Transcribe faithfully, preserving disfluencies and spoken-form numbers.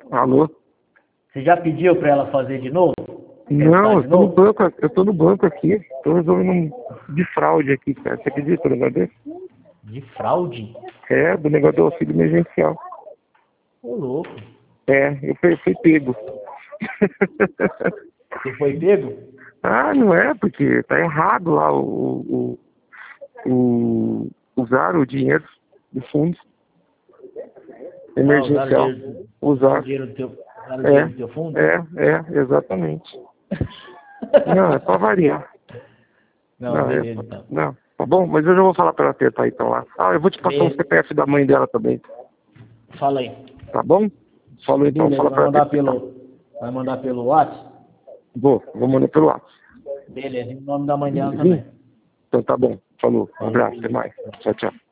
Alô? Você já pediu para ela fazer de novo? Não, de eu tô no novo? banco, eu tô no banco aqui. Tô resolvendo um de fraude aqui, cara. Você acredita no negócio desse? De fraude? É, do negócio do auxílio emergencial. Ô, louco. É, eu fui, fui pego. Você foi pego? Ah, não é, porque tá errado lá o, o, o usar o dinheiro do fundo Ah, usaram o emergencial. dinheiro, usaram o Usar. dinheiro do teu, usaram o É, dinheiro do teu fundo? é, é, exatamente. Não, é pra variar. Não, Não, é, beleza então. não, tá bom? Mas eu já vou falar pra ela tentar então lá. Ah, eu vou te passar o Beleza. C P F da mãe dela também, Fala aí. tá bom? Falou então, Beleza, fala vai pra ela mandar tentar. pelo. Vai mandar pelo WhatsApp? Vou, vou mandar pelo WhatsApp. Beleza, em nome da mãe dela também. Então tá bom, falou, um Falou, abraço, até beleza. mais. Tchau, tchau.